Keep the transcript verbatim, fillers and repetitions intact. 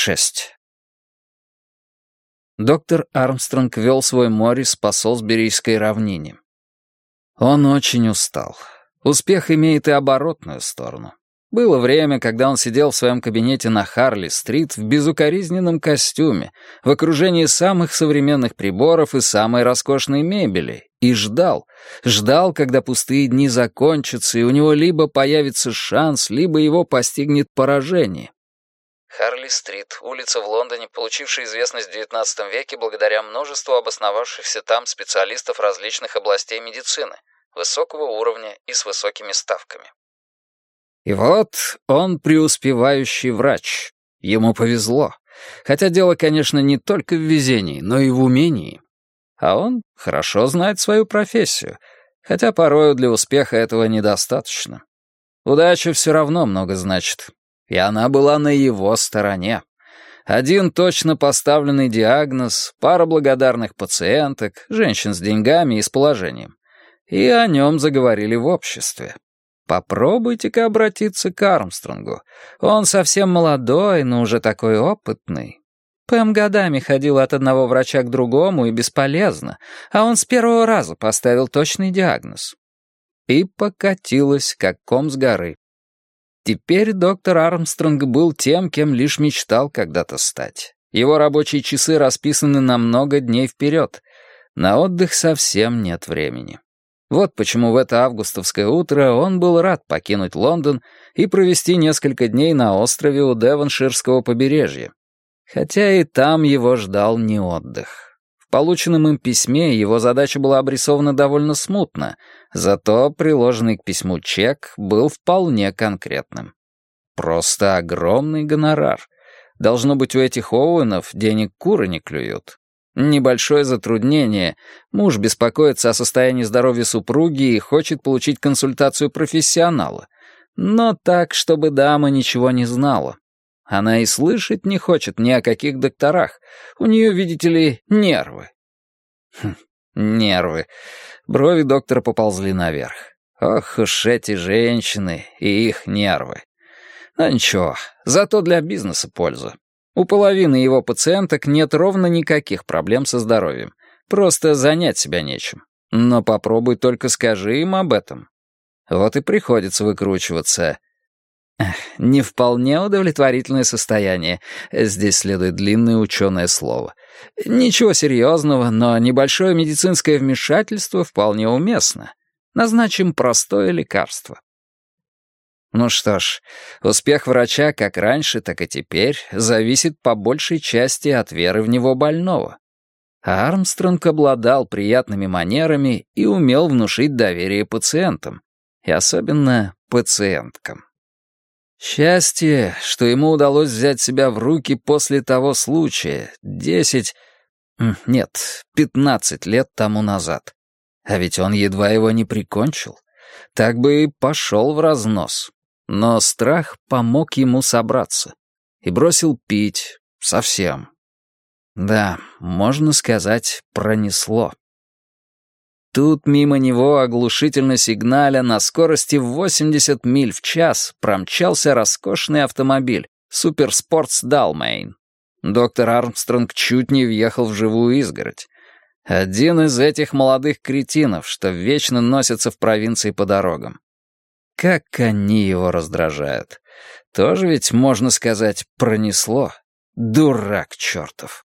шесть. Доктор Армстронг вел свой Моррис по Солсберийской равнине. Он очень устал. Успех имеет и оборотную сторону. Было время, когда он сидел в своем кабинете на Харли-стрит в безукоризненном костюме, в окружении самых современных приборов и самой роскошной мебели, и ждал, ждал, когда пустые дни закончатся, и у него либо появится шанс, либо его постигнет поражение. Харли-стрит, улица в Лондоне, получившая известность в девятнадцатом веке благодаря множеству обосновавшихся там специалистов различных областей медицины, высокого уровня и с высокими ставками. И вот он преуспевающий врач. Ему повезло. Хотя дело, конечно, не только в везении, но и в умении. А он хорошо знает свою профессию, хотя порою для успеха этого недостаточно. Удача все равно много значит. И она была на его стороне. Один точно поставленный диагноз, пара благодарных пациенток, женщин с деньгами и с положением. И о нем заговорили в обществе. Попробуйте-ка обратиться к Армстронгу. Он совсем молодой, но уже такой опытный. Пэм годами ходила от одного врача к другому и бесполезно, а он с первого раза поставил точный диагноз. И покатилась, как ком с горы. Теперь доктор Армстронг был тем, кем лишь мечтал когда-то стать. Его рабочие часы расписаны на много дней вперед. На отдых совсем нет времени. Вот почему в это августовское утро он был рад покинуть Лондон и провести несколько дней на острове у Девонширского побережья. Хотя и там его ждал не отдых. В полученном им письме его задача была обрисована довольно смутно, зато приложенный к письму чек был вполне конкретным. Просто огромный гонорар. Должно быть, у этих Оуэнов денег куры не клюют. Небольшое затруднение. Муж беспокоится о состоянии здоровья супруги и хочет получить консультацию профессионала. Но так, чтобы дама ничего не знала. Она и слышать не хочет ни о каких докторах. У нее, видите ли, нервы. Хм, нервы. Брови доктора поползли наверх. Ох уж эти женщины и их нервы. Но ничего, зато для бизнеса польза. У половины его пациенток нет ровно никаких проблем со здоровьем. Просто занять себя нечем. Но попробуй только скажи им об этом. Вот и приходится выкручиваться. Эх, не вполне удовлетворительное состояние. Здесь следует длинное ученое слово. Ничего серьезного, но небольшое медицинское вмешательство вполне уместно. Назначим простое лекарство. Ну что ж, успех врача как раньше, так и теперь зависит по большей части от веры в него больного. А Армстронг обладал приятными манерами и умел внушить доверие пациентам, и особенно пациенткам. Счастье, что ему удалось взять себя в руки после того случая, десять, нет, пятнадцать лет тому назад. А ведь он едва его не прикончил. Так бы и пошел в разнос. Но страх помог ему собраться. И бросил пить совсем. Да, можно сказать, пронесло. Тут мимо него, оглушительно сигналя, на скорости в восемьдесят миль в час промчался роскошный автомобиль «Суперспортс Далмейн». Доктор Армстронг чуть не въехал в живую изгородь. Один из этих молодых кретинов, что вечно носятся в провинции по дорогам. Как они его раздражают. Тоже ведь, можно сказать, пронесло. Дурак чертов.